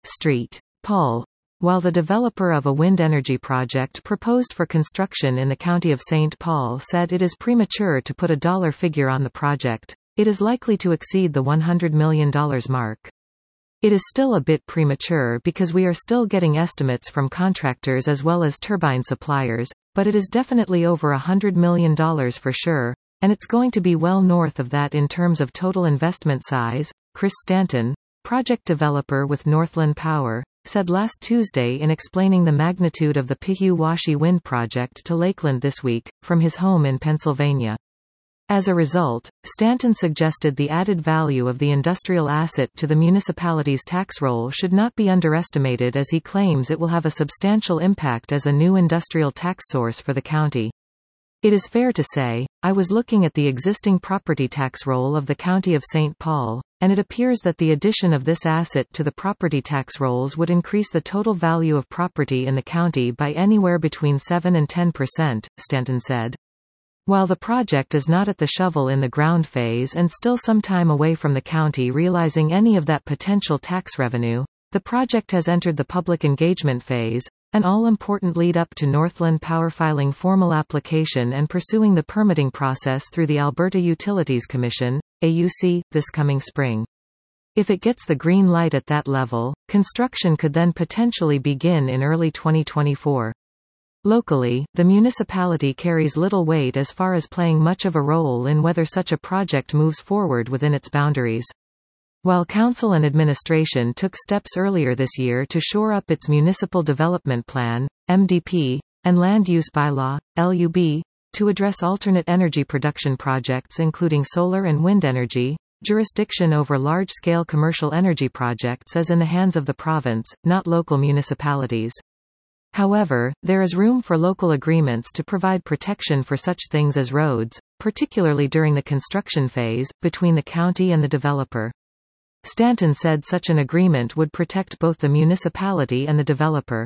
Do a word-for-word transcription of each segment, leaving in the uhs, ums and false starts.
Street. Paul. While the developer of a wind energy project proposed for construction in the county of Saint Paul said it is premature to put a dollar figure on the project, it is likely to exceed the one hundred million dollars mark. It is still a bit premature because we are still getting estimates from contractors as well as turbine suppliers, but it is definitely over one hundred million dollars for sure, and it's going to be well north of that in terms of total investment size, Chris Stanton, project developer with Northland Power, said last Tuesday in explaining the magnitude of the Pihue-Washi wind project to Lakeland this week, from his home in Pennsylvania. As a result, Stanton suggested the added value of the industrial asset to the municipality's tax roll should not be underestimated, as he claims it will have a substantial impact as a new industrial tax source for the county. It is fair to say, I was looking at the existing property tax roll of the county of Saint Paul, and it appears that the addition of this asset to the property tax rolls would increase the total value of property in the county by anywhere between seven and ten percent, Stanton said. While the project is not at the shovel-in-the-ground phase and still some time away from the county realizing any of that potential tax revenue, the project has entered the public engagement phase, an all-important lead-up to Northland Power filing formal application and pursuing the permitting process through the Alberta Utilities Commission, A U C, this coming spring. If it gets the green light at that level, construction could then potentially begin in early twenty twenty-four. Locally, the municipality carries little weight as far as playing much of a role in whether such a project moves forward within its boundaries. While council and administration took steps earlier this year to shore up its Municipal Development Plan, M D P, and Land Use Bylaw, L U B, to address alternate energy production projects including solar and wind energy, jurisdiction over large-scale commercial energy projects is in the hands of the province, not local municipalities. However, there is room for local agreements to provide protection for such things as roads, particularly during the construction phase, between the county and the developer. Stanton said such an agreement would protect both the municipality and the developer.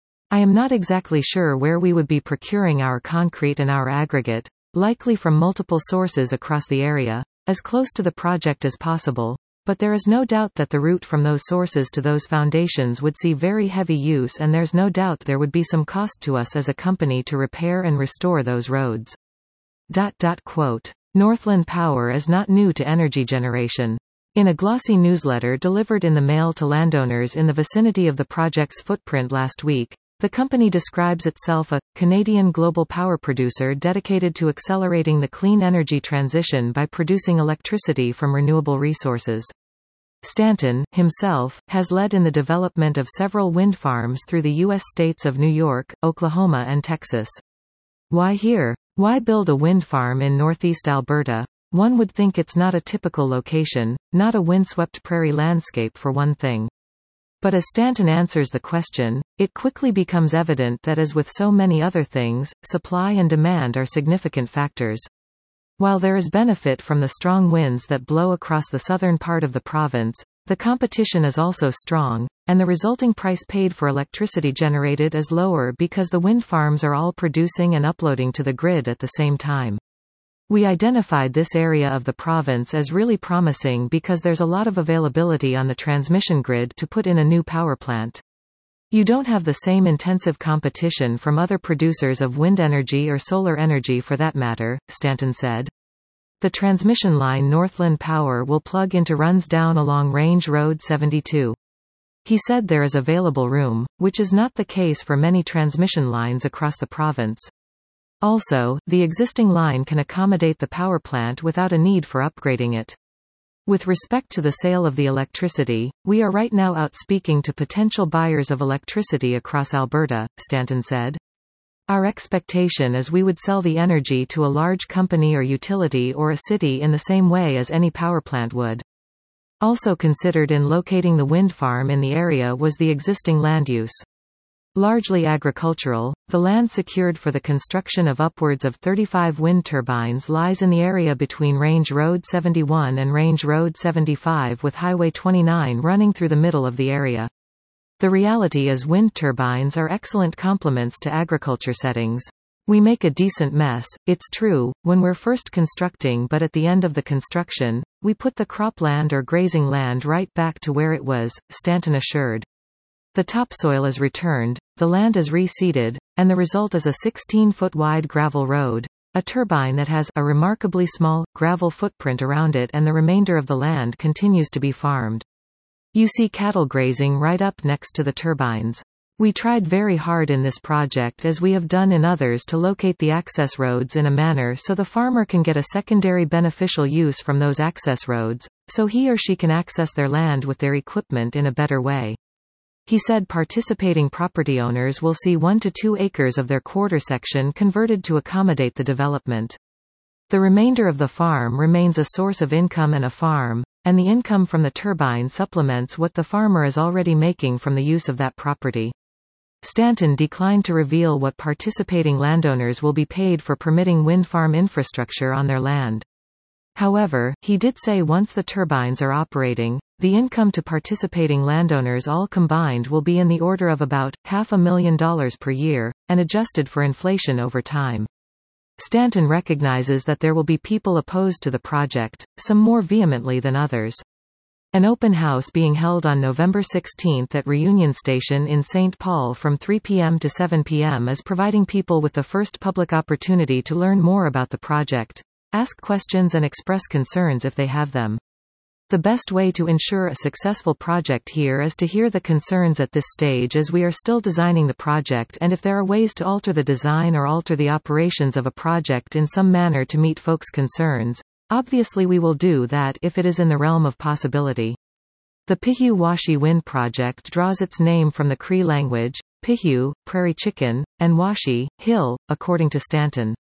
I am not exactly sure where we would be procuring our concrete and our aggregate, likely from multiple sources across the area, as close to the project as possible, but there is no doubt that the route from those sources to those foundations would see very heavy use, and there's no doubt there would be some cost to us as a company to repair and restore those roads. Dot dot quote. Northland Power is not new to energy generation. In a glossy newsletter delivered in the mail to landowners in the vicinity of the project's footprint last week, the company describes itself a Canadian global power producer dedicated to accelerating the clean energy transition by producing electricity from renewable resources. Stanton, himself, has led in the development of several wind farms through the U S states of New York, Oklahoma and Texas. Why here? Why build a wind farm in northeast Alberta? One would think it's not a typical location, not a windswept prairie landscape for one thing. But as Stanton answers the question, it quickly becomes evident that as with so many other things, supply and demand are significant factors. While there is benefit from the strong winds that blow across the southern part of the province, the competition is also strong, and the resulting price paid for electricity generated is lower because the wind farms are all producing and uploading to the grid at the same time. We identified this area of the province as really promising because there's a lot of availability on the transmission grid to put in a new power plant. You don't have the same intensive competition from other producers of wind energy or solar energy for that matter, Stanton said. The transmission line Northland Power will plug into runs down along Range Road seventy-two. He said there is available room, which is not the case for many transmission lines across the province. Also, the existing line can accommodate the power plant without a need for upgrading it. With respect to the sale of the electricity, we are right now out speaking to potential buyers of electricity across Alberta, Stanton said. Our expectation is we would sell the energy to a large company or utility or a city in the same way as any power plant would. Also considered in locating the wind farm in the area was the existing land use. Largely agricultural, the land secured for the construction of upwards of thirty-five wind turbines lies in the area between Range Road seventy-one and Range Road seventy-five, with Highway twenty-nine running through the middle of the area. The reality is wind turbines are excellent complements to agriculture settings. We make a decent mess, it's true, when we're first constructing, but at the end of the construction, we put the cropland or grazing land right back to where it was, Stanton assured. The topsoil is returned, the land is reseeded, and the result is a sixteen foot wide gravel road, a turbine that has a remarkably small, gravel footprint around it, and the remainder of the land continues to be farmed. You see cattle grazing right up next to the turbines. We tried very hard in this project, as we have done in others, to locate the access roads in a manner so the farmer can get a secondary beneficial use from those access roads, so he or she can access their land with their equipment in a better way. He said participating property owners will see one to two acres of their quarter section converted to accommodate the development. The remainder of the farm remains a source of income and a farm, and the income from the turbine supplements what the farmer is already making from the use of that property. Stanton declined to reveal what participating landowners will be paid for permitting wind farm infrastructure on their land. However, he did say once the turbines are operating, the income to participating landowners all combined will be in the order of about half a million dollars per year, and adjusted for inflation over time. Stanton recognizes that there will be people opposed to the project, some more vehemently than others. An open house being held on November sixteenth at Reunion Station in Saint Paul from three p m to seven p m is providing people with the first public opportunity to learn more about the project, ask questions and express concerns if they have them. The best way to ensure a successful project here is to hear the concerns at this stage, as we are still designing the project, and if there are ways to alter the design or alter the operations of a project in some manner to meet folks' concerns, obviously we will do that if it is in the realm of possibility. The Pihu Washi Wind Project draws its name from the Cree language, Pihu, prairie chicken, and Washi, hill, according to Stanton.